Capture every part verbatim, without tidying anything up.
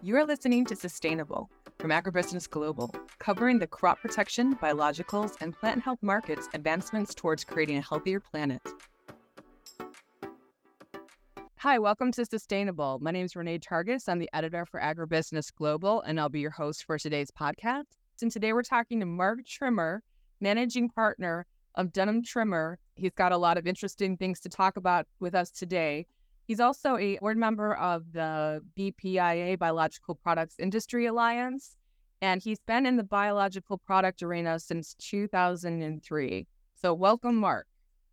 You're listening to Sustainable from Agribusiness Global, covering the crop protection, biologicals, and plant health markets advancements towards creating a healthier planet. Hi, welcome to Sustainable. My name is Renee Targus. I'm the editor for Agribusiness Global, and I'll be your host for today's podcast. And today we're talking to Mark Trimmer, managing partner of Dunham Trimmer. He's got a lot of interesting things to talk about with us today. He's also a board member of the B P I A, Biological Products Industry Alliance, and he's been in the biological product arena since two thousand three. So welcome, Mark.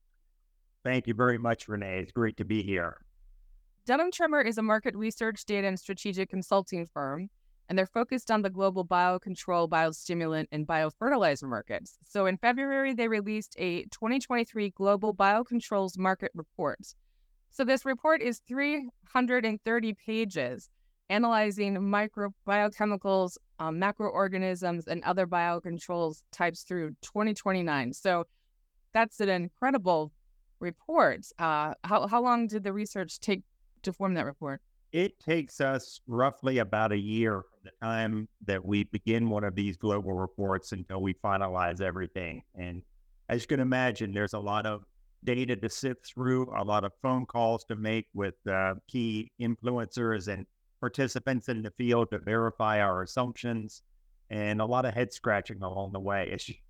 Thank you very much, Renee. It's great to be here. Dunham Trimmer is a market research, data, and strategic consulting firm, and they're focused on the global biocontrol, biostimulant, and biofertilizer markets. So in February, they released a twenty twenty-three Global Biocontrols Market Report. So this report is three hundred thirty pages, analyzing microbiochemicals, um, macroorganisms, and other biocontrols types through twenty twenty-nine. So that's an incredible report. Uh, how, how long did the research take to form that report? It takes us roughly about a year from the time that we begin one of these global reports until we finalize everything. And as you can imagine, there's a lot of data to sift through, a lot of phone calls to make with uh, key influencers and participants in the field to verify our assumptions, and a lot of head scratching along the way as, you,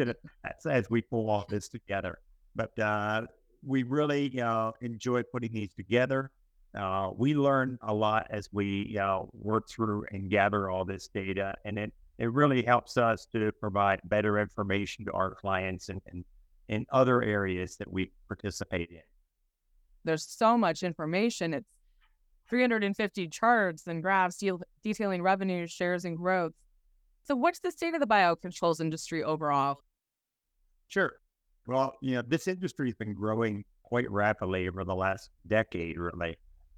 as, as we pull all this together. But uh, we really uh, enjoy putting these together. Uh, we learn a lot as we uh, work through and gather all this data, and it, it really helps us to provide better information to our clients and, and in other areas that we participate in. There's so much information. It's three hundred fifty charts and graphs de- detailing revenue, shares, and growth. So what's the state of the biocontrols industry overall? Sure. Well, you know, this industry has been growing quite rapidly over the last decade, really.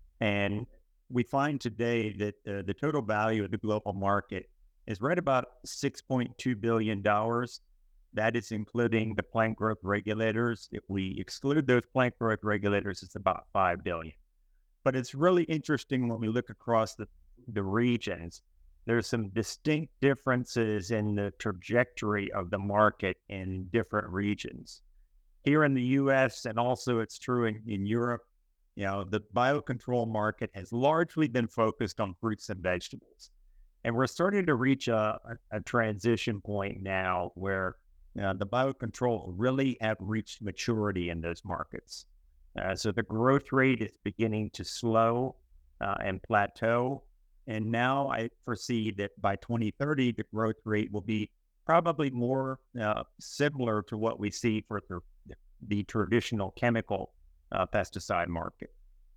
And we find today that uh, the total value of the global market is right about six point two billion dollars. That is including the plant growth regulators. If we exclude those plant growth regulators, it's about five billion dollars. But it's really interesting when we look across the, the regions. There's some distinct differences in the trajectory of the market in different regions. Here in the U S, and also it's true in, in Europe, you know, the biocontrol market has largely been focused on fruits and vegetables. And we're starting to reach a, a, a transition point now where Uh, the biocontrols really have reached maturity in those markets. Uh, so the growth rate is beginning to slow uh, and plateau. And now I foresee that by twenty thirty, the growth rate will be probably more uh, similar to what we see for the, the traditional chemical uh, pesticide market.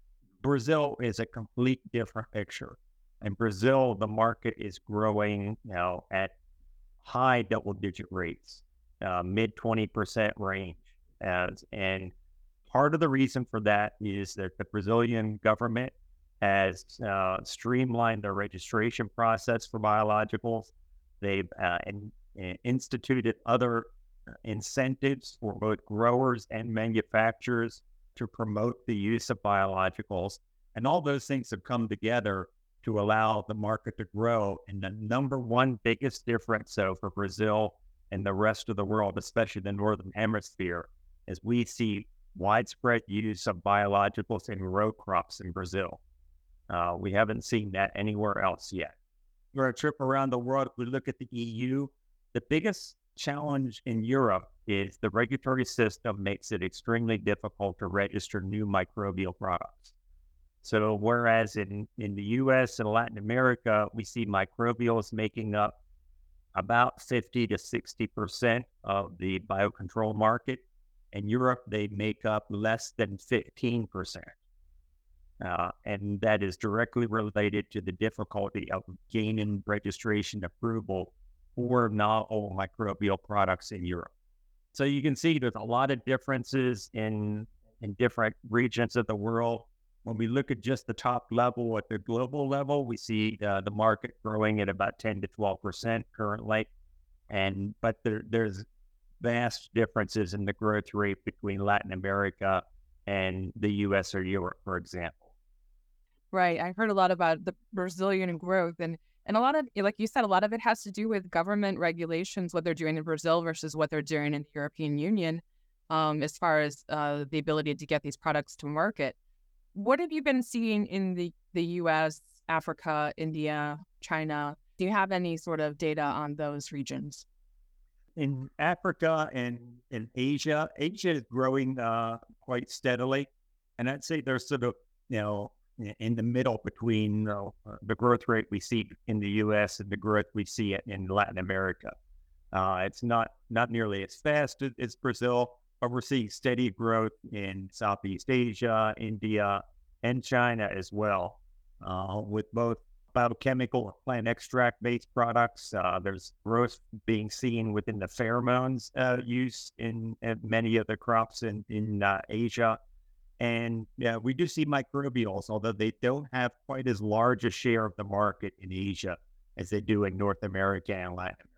Brazil is a complete different picture. In Brazil, the market is growing you know, at high double-digit rates. Uh, mid twenty percent range. As, and part of the reason for that is that the Brazilian government has uh, streamlined their registration process for biologicals. They've uh, in, in instituted other incentives for both growers and manufacturers to promote the use of biologicals. And all those things have come together to allow the market to grow. And the number one biggest difference, so for Brazil and the rest of the world, especially the Northern Hemisphere, as we see widespread use of biologicals in row crops in Brazil. Uh, we haven't seen that anywhere else yet. For a trip around the world, if we look at the E U, the biggest challenge in Europe is the regulatory system makes it extremely difficult to register new microbial products. So whereas in, in the U S and Latin America, we see microbials making up about fifty to sixty percent of the biocontrol market. In Europe, they make up less than fifteen percent. Uh, and that is directly related to the difficulty of gaining registration approval for novel microbial products in Europe. So you can see there's a lot of differences in, in different regions of the world. When we look at just the top level, at the global level, we see uh, the market growing at about ten to twelve percent currently. And but there, there's vast differences in the growth rate between Latin America and the U S or Europe, for example. Right. I heard a lot about the Brazilian growth and and a lot of like you said, a lot of it has to do with government regulations, what they're doing in Brazil versus what they're doing in the European Union, um, as far as uh, the ability to get these products to market. What have you been seeing in the, the U S, Africa, India, China? Do you have any sort of data on those regions? In Africa and in Asia, Asia is growing uh, quite steadily. And I'd say they're sort of, you know, i- in the middle between you know, uh, the growth rate we see in the U S and the growth we see in Latin America. Uh, it's not not nearly as fast as, as Brazil, but we're seeing steady growth in Southeast Asia, India, and China as well, uh, with both biochemical and plant extract based products. Uh, there's growth being seen within the pheromones uh, use in, in many of the crops in, in uh, Asia. And yeah, we do see microbials, although they don't have quite as large a share of the market in Asia as they do in North America and Latin America.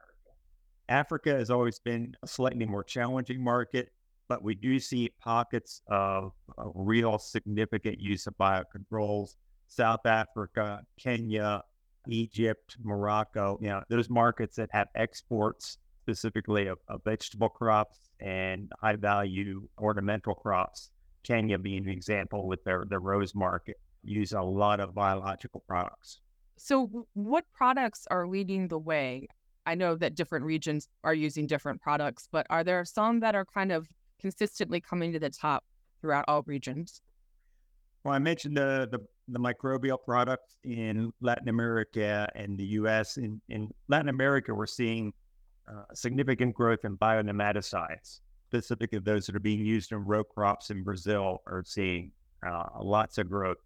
Africa has always been a slightly more challenging market, but we do see pockets of, of real significant use of biocontrols. South Africa, Kenya, Egypt, Morocco, you know, those markets that have exports specifically of, of vegetable crops and high value ornamental crops. Kenya being an example with their, their rose market, use a lot of biological products. So, w- what products are leading the way? I know that different regions are using different products, but are there some that are kind of consistently coming to the top throughout all regions? Well, I mentioned the, the, the microbial products in Latin America and the U S. In, in Latin America, we're seeing uh, significant growth in bionematicides, specifically those that are being used in row crops in Brazil are seeing uh, lots of growth.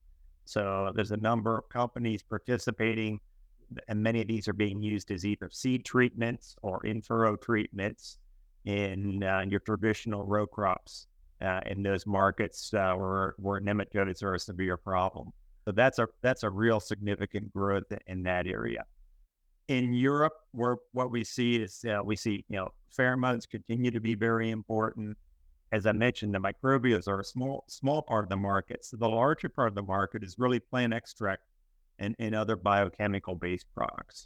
So there's a number of companies participating, and many of these are being used as either seed treatments or in furrow treatments in uh, your traditional row crops uh, in those markets uh, where, where nematodes are a severe problem. So that's a that's a real significant growth in that area. In Europe, where what we see is uh, we see you know pheromones continue to be very important. As I mentioned, the microbials are a small small part of the market. So the larger part of the market is really plant extract and, and other biochemical based products.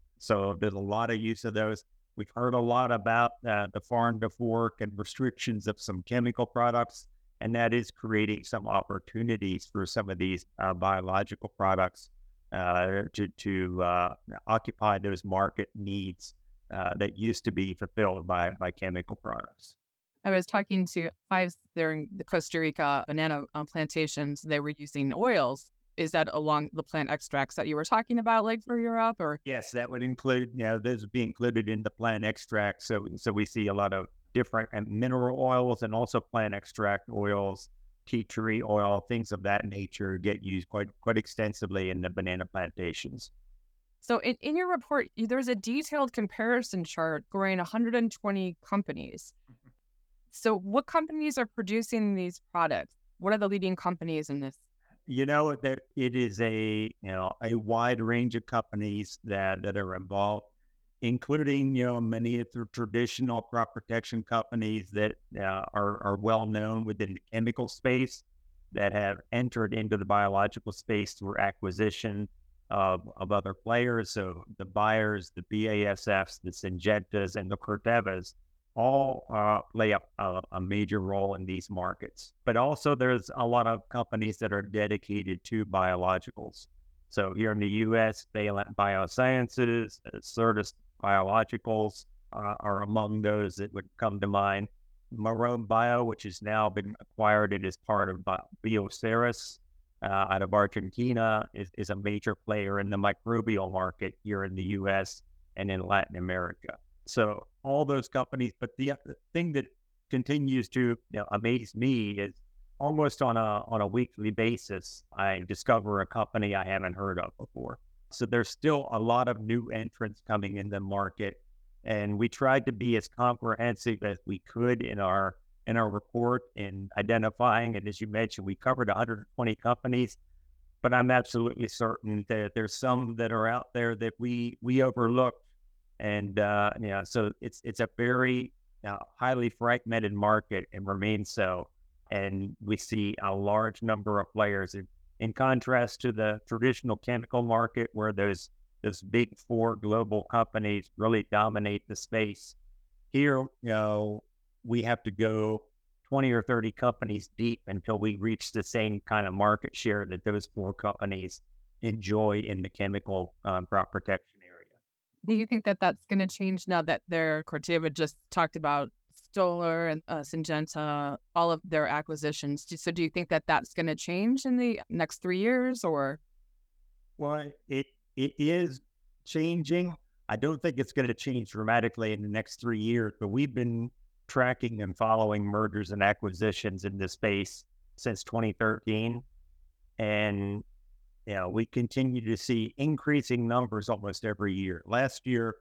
So there's a lot of use of those. We've heard a lot about uh, the farm to fork and restrictions of some chemical products, and that is creating some opportunities for some of these uh, biological products uh, to to uh, occupy those market needs uh, that used to be fulfilled by by chemical products. I was talking to fives there in the Costa Rica banana uh, plantations. They were using oils. Is that along the plant extracts that you were talking about, like for Europe, or Yes, that would include, you know, those would be included in the plant extract. So, so we see a lot of different and mineral oils and also plant extract oils, tea tree oil, things of that nature get used quite quite extensively in the banana plantations. so? In, in your report, y- there's a detailed comparison chart going one hundred twenty companies. So, what companies are producing these products? What are the leading companies in this? You know that it is a you know a wide range of companies that that are involved, including you know many of the traditional crop protection companies that uh, are are well known within the chemical space that have entered into the biological space through acquisition of of other players. So the Bayers, the B A S Fs, the Syngentas, and the Cortevas all uh, play a, a, a major role in these markets. But also, there's a lot of companies that are dedicated to biologicals. So here in the U S, Valent Biosciences, uh, Certus Biologicals uh, are among those that would come to mind. Marone Bio, which has now been acquired, it is part of Bi- Bioceres uh, out of Argentina, is, is a major player in the microbial market here in the U S and in Latin America. So all those companies, but the, the thing that continues to you know, amaze me is almost on a on a weekly basis, I discover a company I haven't heard of before. So there's still a lot of new entrants coming in the market, and we tried to be as comprehensive as we could in our in our report in identifying. And as you mentioned, we covered one hundred twenty companies, but I'm absolutely certain that there's some that are out there that we we overlooked and uh, yeah, so it's it's a very uh, highly fragmented market and remains so. And we see a large number of players. In contrast to the traditional chemical market where those those big four global companies really dominate the space, here, you know, we have to go twenty or thirty companies deep until we reach the same kind of market share that those four companies enjoy in the chemical um, crop protection area. Do you think that that's going to change now that their Corteva just talked about Stoller and uh, Syngenta, all of their acquisitions? Do- So do you think that that's going to change in the next three years or? Well, it it is changing. I don't think it's going to change dramatically in the next three years, but we've been tracking and following mergers and acquisitions in this space since twenty thirteen, and you know, we continue to see increasing numbers almost every year. Last year,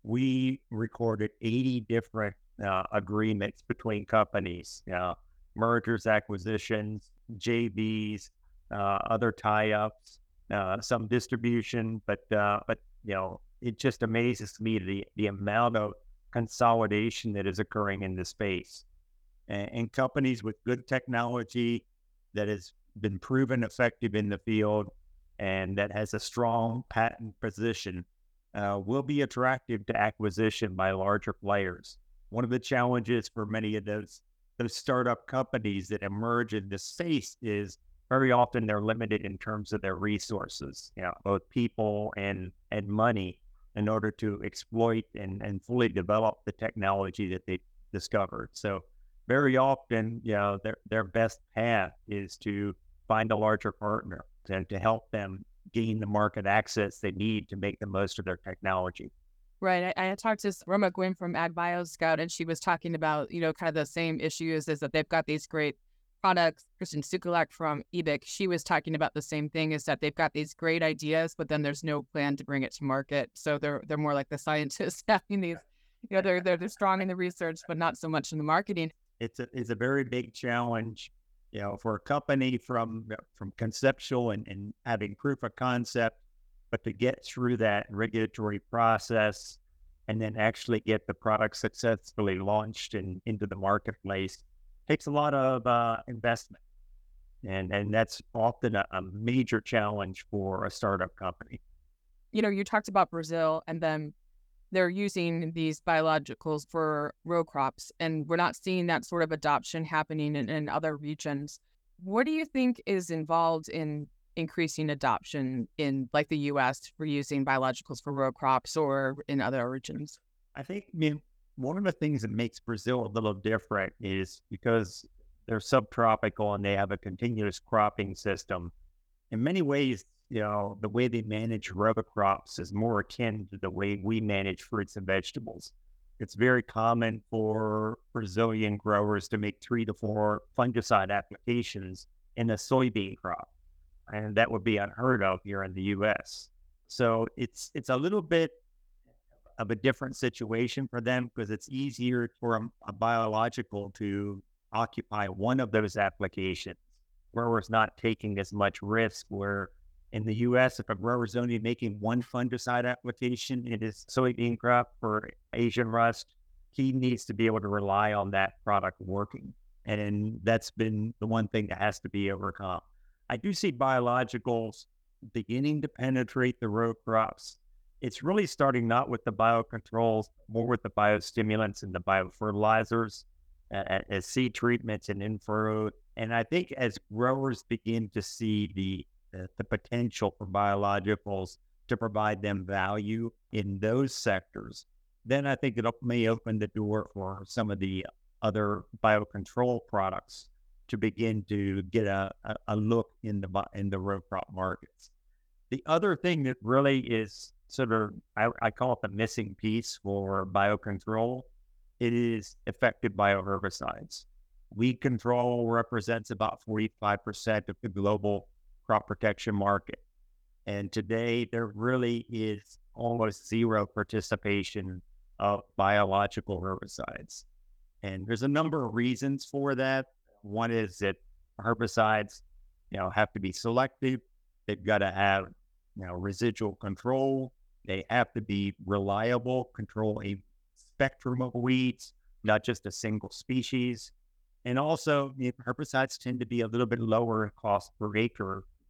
we recorded eighty different uh, agreements between companies, you know, mergers, acquisitions, J Vs, uh, other tie-ups, uh, some distribution. But uh, but you know, it just amazes me the the amount of consolidation that is occurring in this space, and, and companies with good technology that has been proven effective in the field and that has a strong patent position uh, will be attractive to acquisition by larger players. One of the challenges for many of those those startup companies that emerge in this space is very often they're limited in terms of their resources, you know, both people and and money, in order to exploit and, and fully develop the technology that they discovered. So very often, you know, their their best path is to find a larger partner and to help them gain the market access they need to make the most of their technology. Right. I, I had talked to Roma Gwyn from Ag Bio Scout, and she was talking about, you know, kind of the same issues is that they've got these great products. Kristen Sukulak from E B I C, she was talking about the same thing, is that they've got these great ideas, but then there's no plan to bring it to market. So they're they're more like the scientists having these, you know, they're, they're, they're strong in the research, but not so much in the marketing. It's a, it's a very big challenge, you know, for a company from from conceptual and, and having proof of concept, but to get through that regulatory process and then actually get the product successfully launched and into the marketplace takes a lot of uh, investment. And, and that's often a, a major challenge for a startup company. You know, you talked about Brazil, and then they're using these biologicals for row crops, and we're not seeing that sort of adoption happening in, in other regions. What do you think is involved in increasing adoption in like the U S for using biologicals for row crops or in other regions? I think, I mean, one of the things that makes Brazil a little different is because they're subtropical and they have a continuous cropping system. In many ways, you know, the way they manage row crops is more akin to the way we manage fruits and vegetables. It's very common for Brazilian growers to make three to four fungicide applications in a soybean crop, and that would be unheard of here in the U S. So it's it's a little bit of a different situation for them because it's easier for a, a biological to occupy one of those applications. Growers not taking as much risk, where in the U S, if a grower's only making one fungicide application in his soybean crop for Asian rust, he needs to be able to rely on that product working. And that's been the one thing that has to be overcome. I do see biologicals beginning to penetrate the row crops. It's really starting not with the biocontrols, more with the biostimulants and the biofertilizers, uh, as seed treatments and in-furrow. And I think as growers begin to see the, the the potential for biologicals to provide them value in those sectors, then I think it may open the door for some of the other biocontrol products to begin to get a, a, a look in the in the row crop markets. The other thing that really is sort of, I, I call it the missing piece for biocontrol, it is effective bioherbicides. Weed control represents about forty-five percent of the global crop protection market. And today there really is almost zero participation of biological herbicides. And there's a number of reasons for that. One is that herbicides, you know, have to be selective. They've got to have, you know, residual control. They have to be reliable, control a spectrum of weeds, not just a single species. And also, the herbicides tend to be a little bit lower cost per acre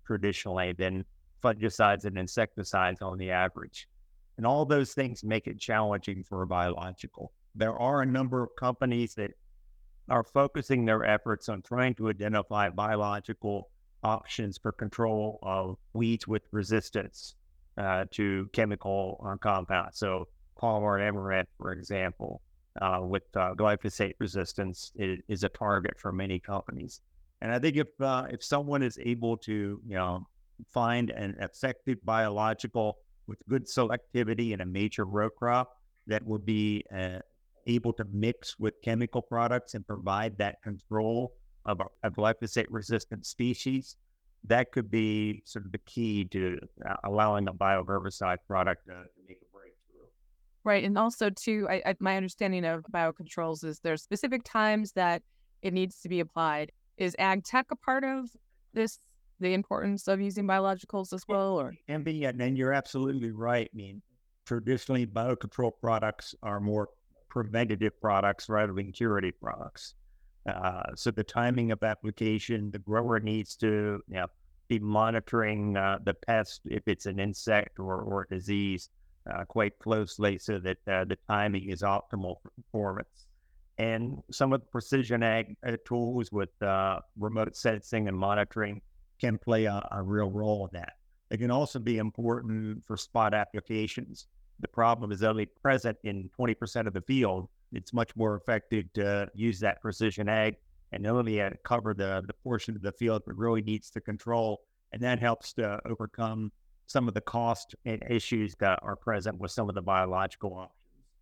traditionally than fungicides and insecticides on the average. And all those things make it challenging for a biological. There are a number of companies that are focusing their efforts on trying to identify biological options for control of weeds with resistance uh, to chemical uh, compounds. So Palmer and Amaranth, for example, uh, with uh, glyphosate resistance is, is a target for many companies. And I think if uh, if someone is able to, you know, find an effective biological with good selectivity in a major row crop that would be uh, able to mix with chemical products and provide that control of a, a glyphosate-resistant species, that could be sort of the key to uh, allowing a bioherbicide product uh, to make a breakthrough. Right. And also, too, I, I, my understanding of biocontrols is there's specific times that it needs to be applied. Is ag tech a part of this, the importance of using biologicals as well? Or And be, and then you're absolutely right. I mean, traditionally, biocontrol products are more preventative products rather than curative products. Uh, so the timing of application, the grower needs to, you know, be monitoring uh, the pest, if it's an insect or, or disease, uh, quite closely so that uh, the timing is optimal for performance. And some of the precision ag uh, tools with uh, remote sensing and monitoring can play a, a real role in that. It can also be important for spot applications. The problem is only present in twenty percent of the field. It's much more effective to use that precision ag and only uh, cover the, the portion of the field that really needs to control. And that helps to overcome some of the cost and issues that are present with some of the biological options.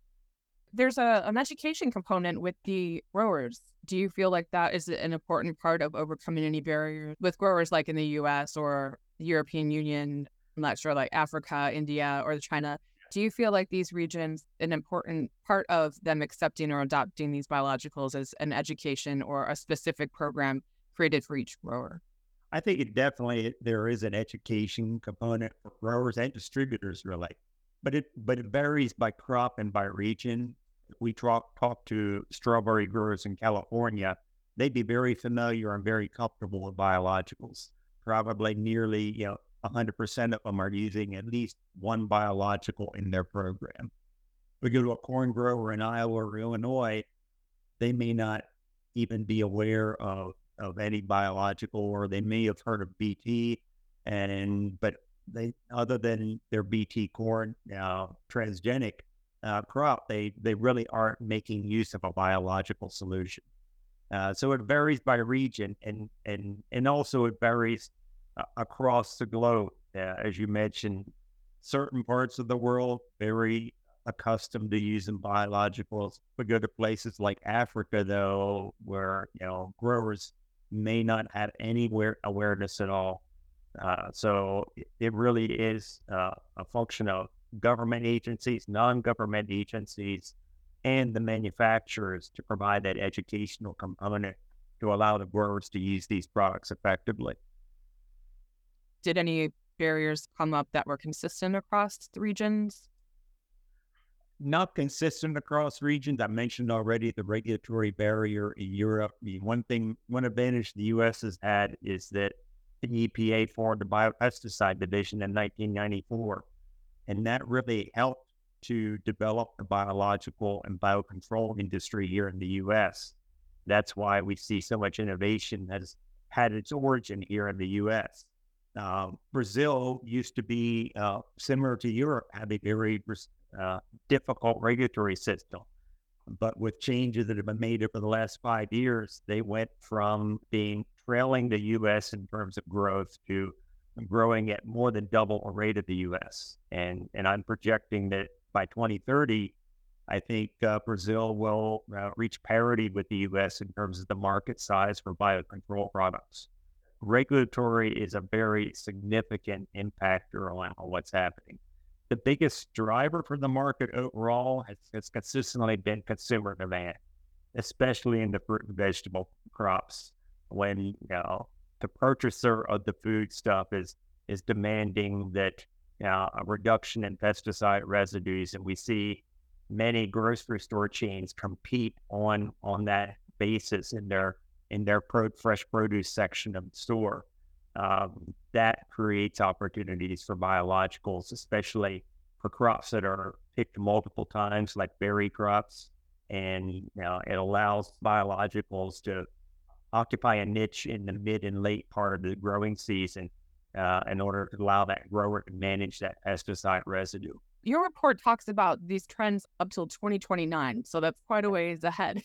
there's a, an education component with the growers. Do you feel like that is an important part of overcoming any barriers with growers like in the U S or the European Union? I'm not sure, like Africa, India, or China. Do you feel like these regions, an important part of them accepting or adopting these biologicals as an education or a specific program created for each grower? I think it definitely, there is an education component for growers and distributors, really, but it but it varies by crop and by region. If we talk talk to strawberry growers in California, they'd be very familiar and very comfortable with biologicals. Probably nearly, you know, one hundred percent of them are using at least one biological in their program. We go to a corn grower in Iowa or Illinois, they may not even be aware of of any biological, or they may have heard of B T, and but they, other than their B T corn uh, transgenic uh, crop, they they really aren't making use of a biological solution. Uh, so it varies by region, and and and also it varies uh, across the globe. Uh, as you mentioned, certain parts of the world very accustomed to using biologicals. We go to places like Africa, though, where you know growers may not have any aware- awareness at all. Uh, so it, it really is uh, a function of government agencies, non-government agencies, and the manufacturers to provide that educational component to allow the growers to use these products effectively. Did any barriers come up that were consistent across the regions? Not consistent across regions. I mentioned already the regulatory barrier in Europe. I mean, one thing, one advantage the U S has had is that the E P A formed the Biopesticide Division in nineteen ninety-four, and that really helped to develop the biological and biocontrol industry here in the U S. That's why we see so much innovation that has had its origin here in the U S. Uh, Brazil used to be uh, similar to Europe, had a very uh, difficult regulatory system. But with changes that have been made over the last five years, they went from being trailing the U S in terms of growth to growing at more than double the rate of the U S. And and I'm projecting that by twenty thirty, I think uh, Brazil will uh, reach parity with the U S in terms of the market size for biocontrol products. Regulatory is a very significant impactor on what's happening. The biggest driver for the market overall has, has consistently been consumer demand, especially in the fruit and vegetable crops. When you know the purchaser of the food stuff is is demanding that you know, a reduction in pesticide residues, and we see many grocery store chains compete on on that basis in their in their pro, fresh produce section of the store. um, that creates opportunities for biologicals, especially for crops that are picked multiple times, like berry crops. And you know, it allows biologicals to occupy a niche in the mid and late part of the growing season uh, in order to allow that grower to manage that pesticide residue. Your report talks about these trends up till twenty twenty-nine, so that's quite a ways ahead.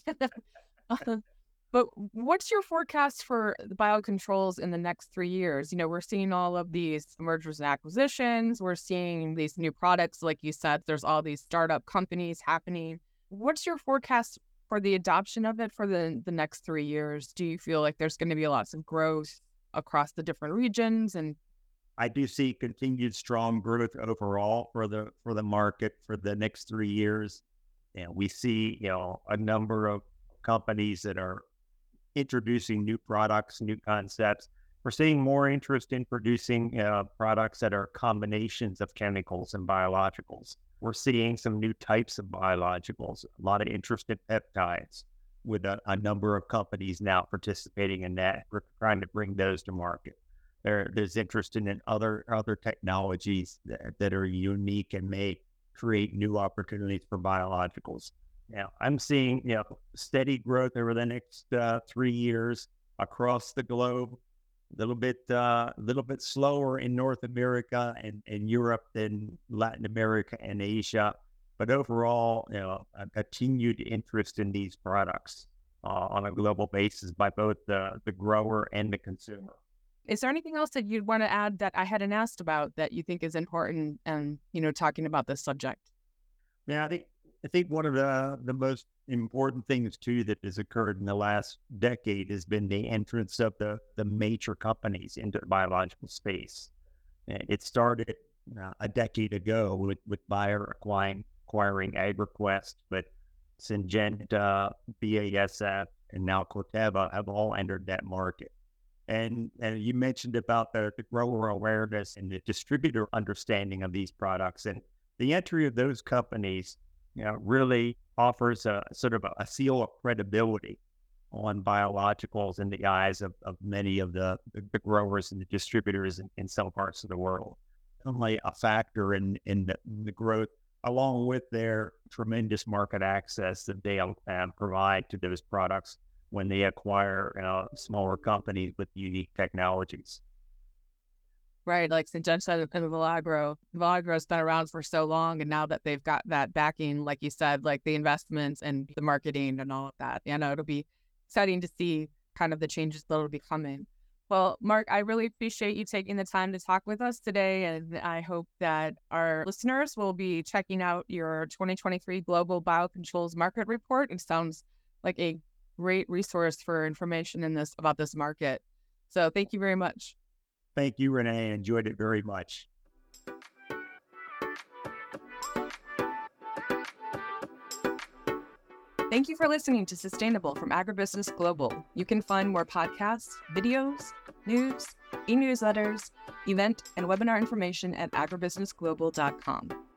Uh, But what's your forecast for the biocontrols in the next three years? You know, we're seeing all of these mergers and acquisitions. We're seeing these new products. Like you said, there's all these startup companies happening. What's your forecast for the adoption of it for the, the next three years? Do you feel like there's going to be lots of growth across the different regions? And I do see continued strong growth overall for the for the market for the next three years. And we see, you know, a number of companies that are introducing new products, new concepts. We're seeing more interest in producing uh, products that are combinations of chemicals and biologicals. We're seeing some new types of biologicals, a lot of interest in peptides, with a, a number of companies now participating in that. We're trying to bring those to market. There, there's interest in, in other other technologies that, that are unique and may create new opportunities for biologicals. Now, I'm seeing, you know, steady growth over the next uh, three years across the globe. A little bit, a uh, little bit slower in North America and, and Europe than Latin America and Asia, but overall, you know, a continued interest in these products uh, on a global basis by both the the grower and the consumer. is there anything else that you'd want to add that I hadn't asked about that you think is important and, you know, talking about this subject? Yeah, I think I think one of the the most important things too that has occurred in the last decade has been the entrance of the the major companies into the biological space. And it started uh, a decade ago with with Bayer acquiring acquiring AgriQuest, but Syngenta, B A S F, and now Corteva have all entered that market. And and you mentioned about the, the grower awareness and the distributor understanding of these products, and the entry of those companies, you know, really offers a sort of a, a seal of credibility on biologicals in the eyes of, of many of the, the, the growers and the distributors in, in some parts of the world. Only a factor in, in, the, in the growth, along with their tremendous market access that they um, provide to those products when they acquire uh, smaller companies with unique technologies. Right, like Syngenta and Milagro. Milagro's been around for so long, and now that they've got that backing, like you said, like the investments and the marketing and all of that, you know, it'll be exciting to see kind of the changes that'll be coming. Well, Mark, I really appreciate you taking the time to talk with us today, and I hope that our listeners will be checking out your twenty twenty-three Global Biocontrols Market Report. It sounds like a great resource for information in this about this market. So thank you very much. Thank you, Renee. I enjoyed it very much. Thank you for listening to Sustainable from Agribusiness Global. You can find more podcasts, videos, news, e-newsletters, event, and webinar information at agribusiness global dot com.